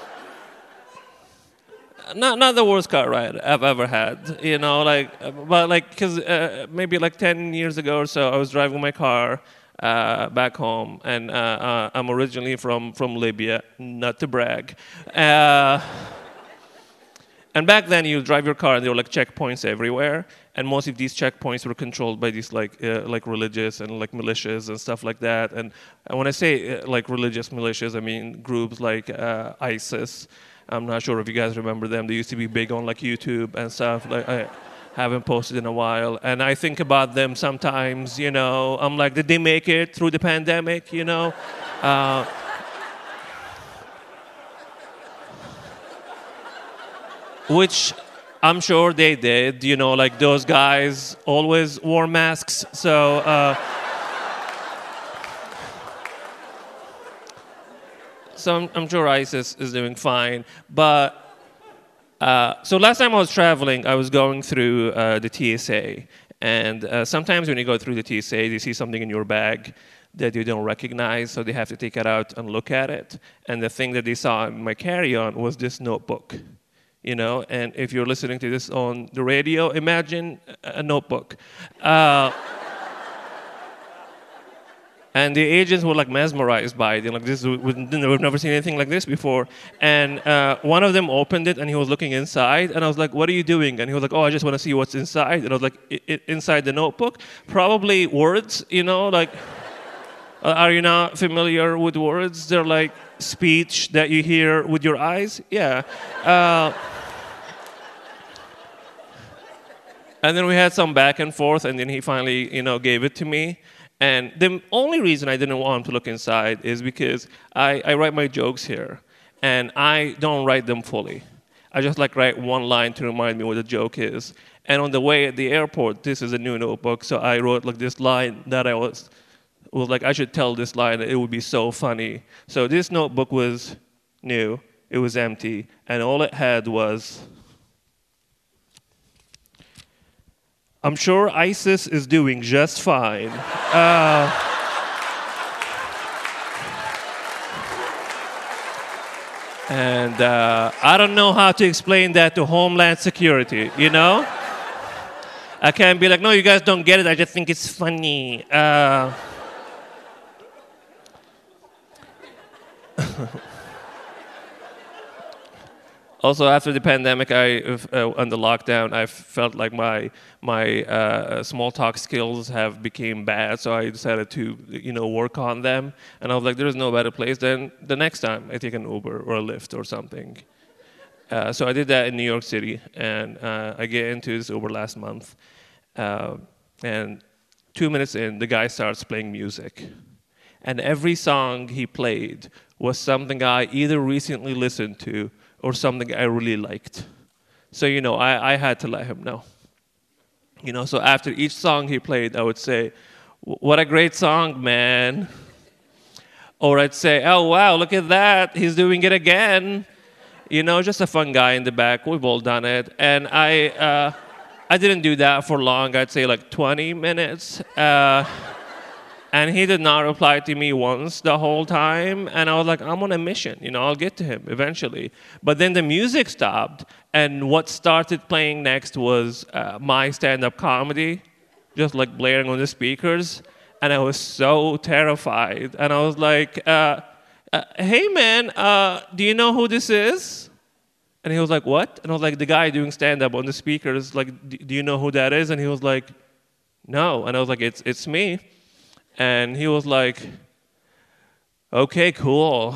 Not not the worst car ride I've ever had, you know, like, but like, cause uh, maybe like ten years ago or so, I was driving my car uh, back home, and uh, uh, I'm originally from from Libya, not to brag. Uh, And back then, you drive your car, and there were like checkpoints everywhere, and most of these checkpoints were controlled by these like uh, like religious and like militias and stuff like that. And, and when I say uh, like religious militias, I mean groups like uh, ISIS. I'm not sure if you guys remember them. They used to be big on like YouTube and stuff. Like, I haven't posted in a while, and I think about them sometimes. You know, I'm like, did they make it through the pandemic? You know. Uh, Which I'm sure they did, you know, like those guys always wore masks, so... Uh, so I'm, I'm sure ISIS is doing fine, but... Uh, so last time I was traveling, I was going through uh, the T S A, and uh, sometimes when you go through the T S A, they see something in your bag that you don't recognize, so they have to take it out and look at it. And the thing that they saw in my carry-on was this notebook. You know, and if you're listening to this on the radio, imagine a notebook. Uh, and the agents were like mesmerized by it. They're like, "This, we've never seen anything like this before." And uh, one of them opened it, and he was looking inside, and I was like, "What are you doing?" And he was like, "Oh, I just want to see what's inside." And I was like, I, I, "Inside the notebook? Probably words, you know, like." Uh, are you not familiar with words? They're like speech that you hear with your eyes. Yeah. Uh, and then we had some back and forth, and then he finally, you know, gave it to me. And the only reason I didn't want him to look inside is because I, I write my jokes here, and I don't write them fully. I just like write one line to remind me what the joke is. And on the way at the airport, this is a new notebook, so I wrote like this line that I was was like, I should tell this line, it would be so funny. So this notebook was new, it was empty, and all it had was, I'm sure ISIS is doing just fine. Uh, and uh, I don't know how to explain that to Homeland Security, you know? I can't be like, no, you guys don't get it, I just think it's funny. Uh, Also, after the pandemic, I uh, under lockdown, I felt like my my uh, small talk skills have became bad. So I decided to, you know, work on them. And I was like, there is no better place than the next time I take an Uber or a Lyft or something. Uh, so I did that in New York City, and uh, I get into this Uber last month. Uh, and two minutes in, the guy starts playing music, and every song he played was something I either recently listened to or something I really liked. So, you know, I, I had to let him know. You know, so after each song he played, I would say, what a great song, man. Or I'd say, oh, wow, look at that. He's doing it again. You know, just a fun guy in the back. We've all done it. And I uh, I didn't do that for long. I'd say like twenty minutes. Uh, And he did not reply to me once the whole time. And I was like, I'm on a mission. You know, I'll get to him eventually. But then the music stopped. And what started playing next was uh, my stand-up comedy, just like blaring on the speakers. And I was so terrified. And I was like, uh, uh, hey, man, uh, do you know who this is? And he was like, what? And I was like, the guy doing stand-up on the speakers, like, do you know who that is? And he was like, no. And I was like, it's it's me. And he was like, okay, cool.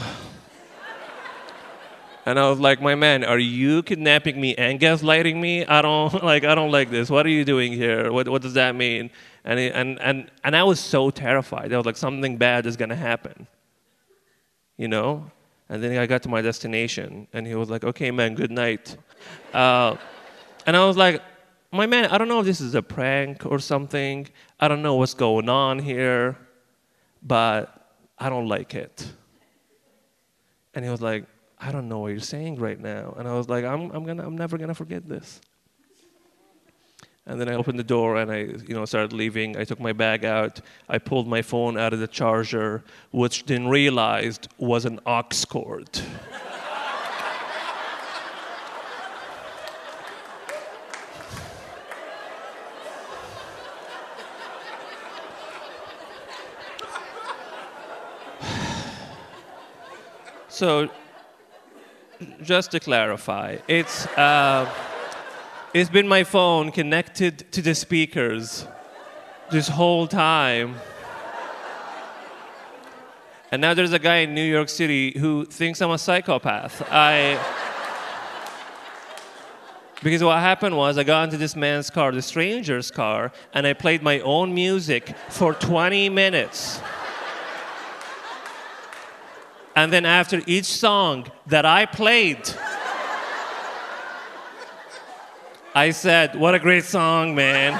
And I was like, my man, are you kidnapping me and gaslighting me? I don't like I don't like this. What are you doing here? What what does that mean? And he, and and and I was so terrified. I was like, something bad is gonna happen. You know? And then I got to my destination, and he was like, okay, man, good night. Uh, and I was like, my man, I don't know if this is a prank or something. I don't know what's going on here, but I don't like it. And he was like, I don't know what you're saying right now. And I was like, I'm, I'm gonna, I'm never gonna forget this. And then I opened the door and I, you know, started leaving. I took my bag out. I pulled my phone out of the charger, which then realized was an aux cord. So, just to clarify, it's uh, it's been my phone connected to the speakers this whole time. And now there's a guy in New York City who thinks I'm a psychopath. I because what happened was I got into this man's car, the stranger's car, and I played my own music for twenty minutes. And then after each song that I played, I said, what a great song, man.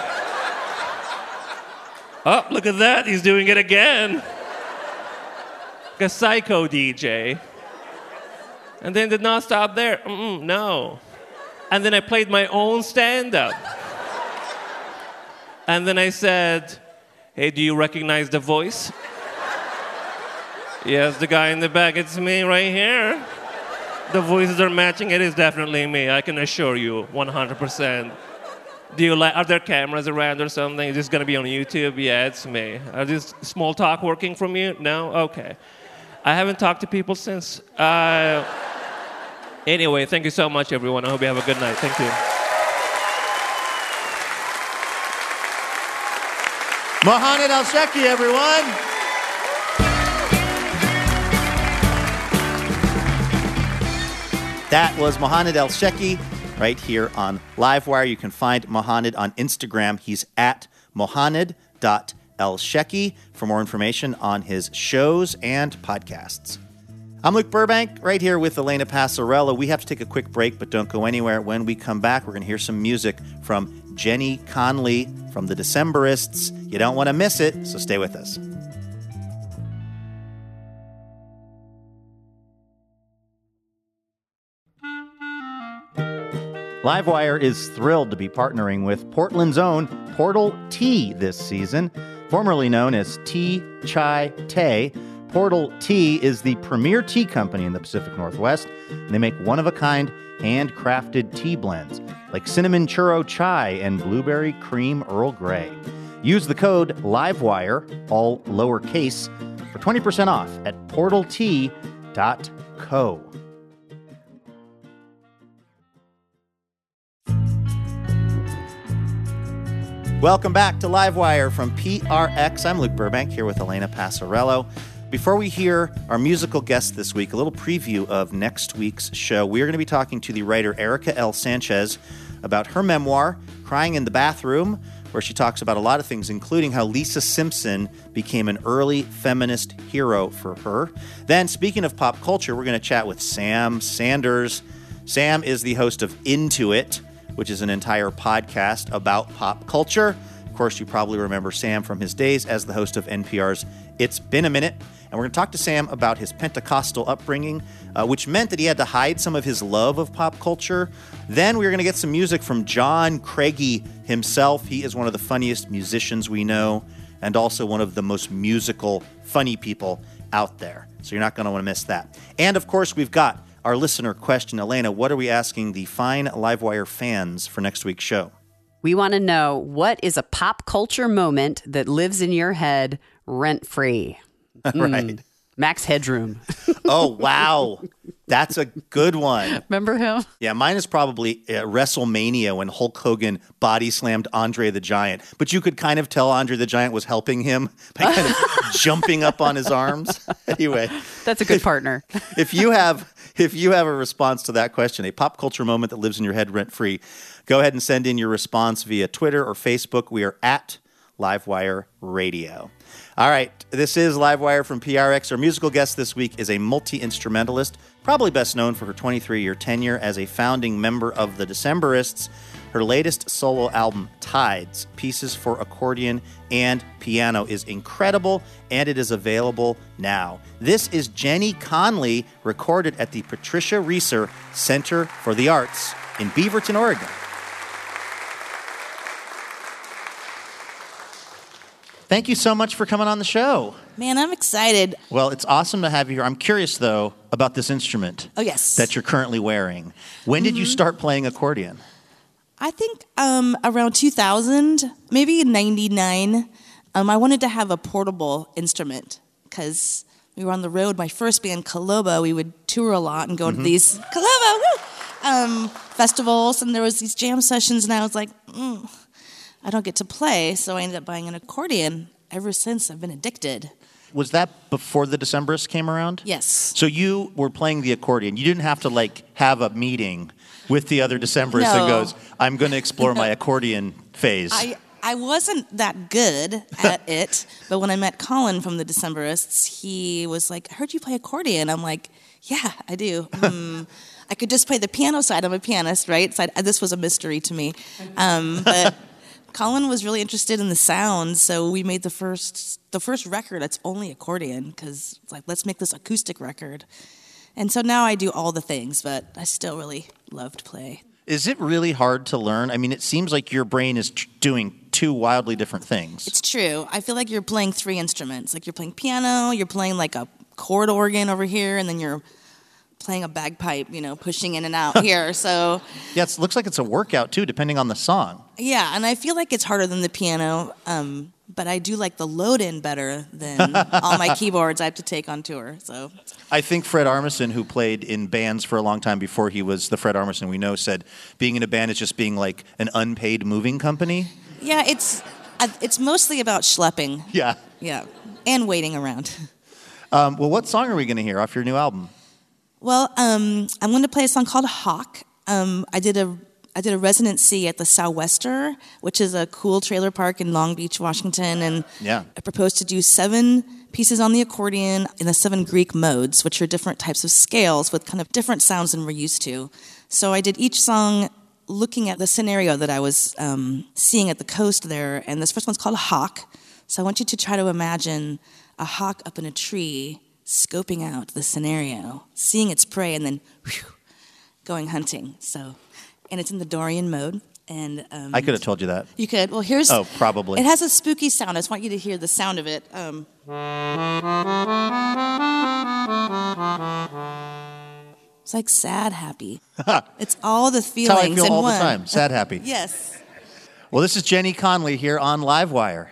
Oh, look at that, he's doing it again. Like a psycho D J. And then did not stop there. Mm-mm, no. And then I played my own stand-up. And then I said, hey, do you recognize the voice? Yes, the guy in the back, it's me right here. The voices are matching, it is definitely me, I can assure you, one hundred percent. Do you like, are there cameras around or something? Is this gonna be on YouTube? Yeah, it's me. Are these small talk working from you? No? Okay. I haven't talked to people since. Uh, anyway, thank you so much, everyone. I hope you have a good night. Thank you. Mohanad Elshieky, everyone. That was Mohanad Elshieky right here on Livewire. You can find Mohanad on Instagram. He's at mohanad dot Elshecky for more information on his shows and podcasts. I'm Luke Burbank, right here with Elena Passarello. We have to take a quick break, but don't go anywhere. When we come back, we're going to hear some music from Jenny Conley from the Decemberists. You don't want to miss it, so stay with us. Livewire is thrilled to be partnering with Portland's own Portal Tea this season. Formerly known as Tea Chai Tay, Portal Tea is the premier tea company in the Pacific Northwest, and they make one-of-a-kind handcrafted tea blends like cinnamon churro chai and blueberry cream Earl Grey. Use the code LIVEWIRE, all lowercase, for twenty percent off at portal tea dot co. Welcome back to Livewire from P R X. I'm Luke Burbank here with Elena Passarello. Before we hear our musical guest this week, a little preview of next week's show. We are going to be talking to the writer Erica L. Sanchez about her memoir, Crying in the Bathroom, where she talks about a lot of things, including how Lisa Simpson became an early feminist hero for her. Then, speaking of pop culture, we're going to chat with Sam Sanders. Sam is the host of Into It, which is an entire podcast about pop culture. Of course, you probably remember Sam from his days as the host of N P R's It's Been a Minute. And we're going to talk to Sam about his Pentecostal upbringing, uh, which meant that he had to hide some of his love of pop culture. Then we're going to get some music from John Craigie himself. He is one of the funniest musicians we know and also one of the most musical, funny people out there. So you're not going to want to miss that. And, of course, we've got our listener question. Elena, what are we asking the fine Livewire fans for next week's show? We want to know, what is a pop culture moment that lives in your head rent-free? Right. Mm. Max Headroom. Oh, wow. That's a good one. Remember him? Yeah, mine is probably uh, WrestleMania when Hulk Hogan body slammed Andre the Giant. But you could kind of tell Andre the Giant was helping him by kind of jumping up on his arms. Anyway. That's a good if, partner. if you have if you have a response to that question, a pop culture moment that lives in your head rent-free, go ahead and send in your response via Twitter or Facebook. We are at Livewire Radio. All right, this is Livewire from P R X. Our musical guest this week is a multi-instrumentalist, probably best known for her twenty-three-year tenure as a founding member of the Decemberists. Her latest solo album, Tides, Pieces for Accordion and Piano, is incredible, and it is available now. This is Jenny Conley, recorded at the Patricia Reeser Center for the Arts in Beaverton, Oregon. Thank you so much for coming on the show. Man, I'm excited. Well, it's awesome to have you here. I'm curious, though, about this instrument. Oh, yes. That you're currently wearing. When did mm-hmm. you start playing accordion? I think um, around two thousand, maybe in ninety-nine. Um, I wanted to have a portable instrument because we were on the road. My first band, Kaloba, we would tour a lot and go mm-hmm. to these Kaloba woo, um, festivals, and there was these jam sessions, and I was like, mm. I don't get to play, so I ended up buying an accordion. Ever since, I've been addicted. Was that before the Decemberists came around? Yes. So you were playing the accordion. You didn't have to, like, have a meeting with the other Decemberists no. that goes, I'm going to explore my accordion phase. I, I wasn't that good at it, but when I met Colin from the Decemberists, he was like, I heard you play accordion. I'm like, yeah, I do. Um, I could just play the piano side. I'm a pianist, right? So I, this was a mystery to me. Um, but... Colin was really interested in the sound, so we made the first the first record that's only accordion, because it's like, let's make this acoustic record. And so now I do all the things, but I still really love to play. Is it really hard to learn? I mean, it seems like your brain is t- doing two wildly different things. It's true. I feel like you're playing three instruments. Like you're playing piano, you're playing like a chord organ over here, and then you're playing a bagpipe, you know, pushing in and out here. So yeah, it looks like it's a workout too, depending on the song. Yeah, and I feel like it's harder than the piano, um, but I do like the load-in better than all my keyboards I have to take on tour. So I think Fred Armisen, who played in bands for a long time before he was the Fred Armisen we know, said being in a band is just being like an unpaid moving company. Yeah, it's it's mostly about schlepping. Yeah. Yeah, and waiting around. Um, well, what song are we going to hear off your new album? Well, um, I'm going to play a song called Hawk. Um, I did a I did a residency at the Sou'wester, which is a cool trailer park in Long Beach, Washington, and Yeah. I proposed to do seven pieces on the accordion in the seven Greek modes, which are different types of scales with kind of different sounds than we're used to. So I did each song looking at the scenario that I was um, seeing at the coast there, and this first one's called Hawk. So I want you to try to imagine a hawk up in a tree scoping out the scenario, seeing its prey, and then whew, going hunting. So, and it's in the Dorian mode. And um, I could have told you that. you could. Well, here's. Oh, probably. It has a spooky sound. I just want you to hear the sound of it. Um, it's like sad, happy. It's all the feelings That's how I feel in all one. the time. Sad, happy. Yes. Well, this is Jenny Conley here on Livewire.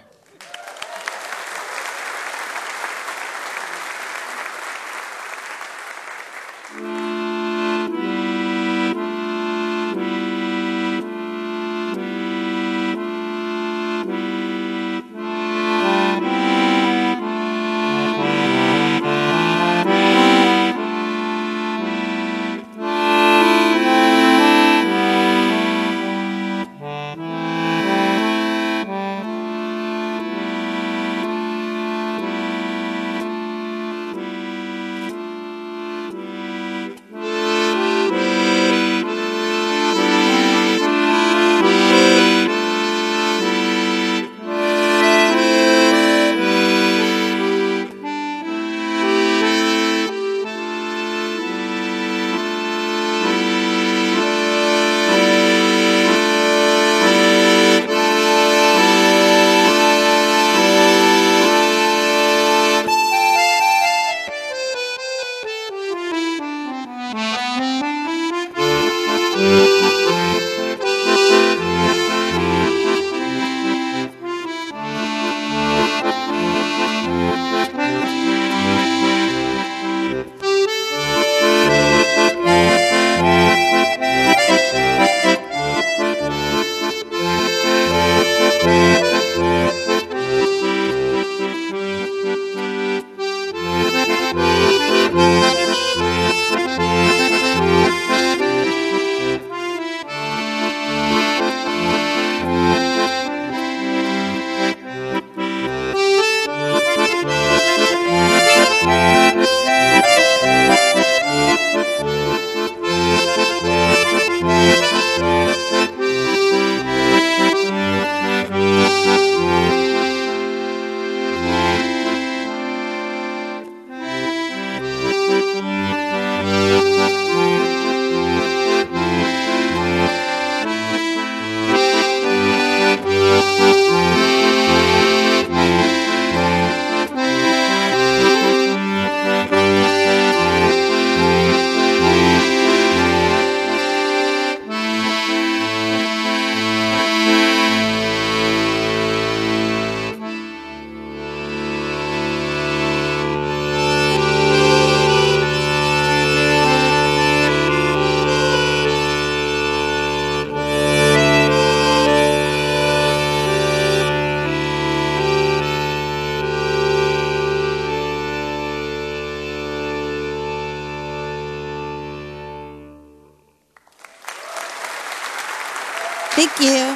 Thank you.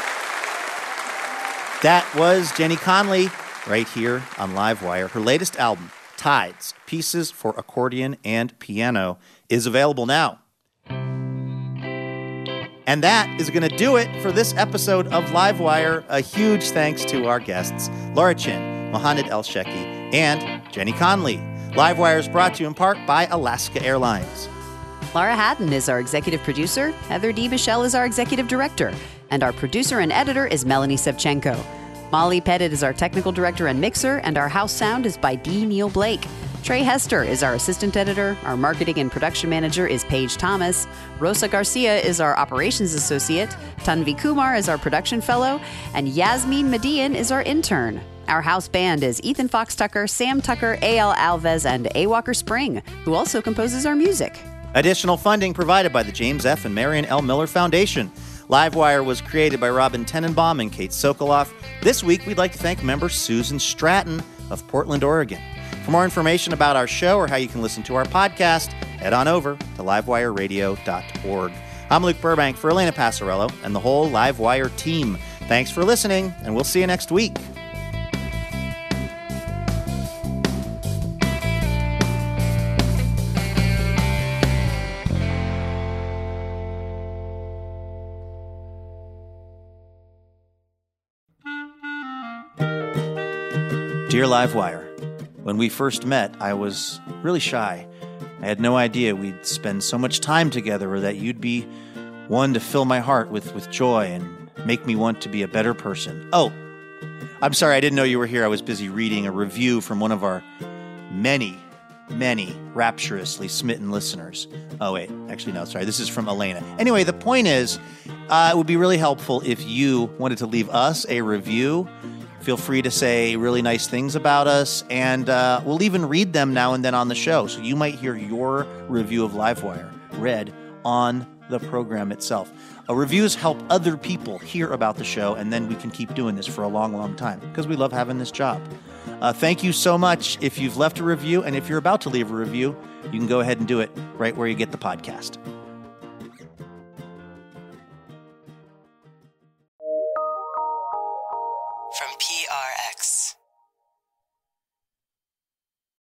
That was Jenny Conley right here on Livewire. Her latest album, Tides, Pieces for Accordion and Piano, is available now. And that is going to do it for this episode of Livewire. A huge thanks to our guests, Laura Chin, Mohanad Elshieky, and Jenny Conley. Livewire is brought to you in part by Alaska Airlines. Laura Haddon is our executive producer. Heather D. Michelle is our executive director. And our producer and editor is Melanie Sevchenko. Molly Pettit is our technical director and mixer, and our house sound is by B. Neil Blake. Trey Hester is our assistant editor. Our marketing and production manager is Paige Thomas. Rosa Garcia is our operations associate. Tanvi Kumar is our production fellow. And Yasmin Median is our intern. Our house band is Ethan Fox Tucker, Sam Tucker, A L Alves, and A. Walker Spring, who also composes our music. Additional funding provided by the James F. and Marion L. Miller Foundation. Livewire was created by Robin Tenenbaum and Kate Sokoloff. This week, we'd like to thank member Susan Stratton of Portland, Oregon. For more information about our show or how you can listen to our podcast, head on over to livewire radio dot org. I'm Luke Burbank for Elena Passarello and the whole Livewire team. Thanks for listening, and we'll see you next week. Dear Livewire, when we first met, I was really shy. I had no idea we'd spend so much time together, or that you'd be one to fill my heart with, with joy and make me want to be a better person. Oh, I'm sorry, I didn't know you were here. I was busy reading a review from one of our many, many rapturously smitten listeners. Oh, wait, actually, no, sorry. This is from Elena. Anyway, the point is, uh, it would be really helpful if you wanted to leave us a review. Feel free to say really nice things about us, and uh, we'll even read them now and then on the show. So you might hear your review of Livewire read on the program itself. Uh, reviews help other people hear about the show, and then we can keep doing this for a long, long time because we love having this job. Uh, thank you so much if you've left a review, and if you're about to leave a review, you can go ahead and do it right where you get the podcast.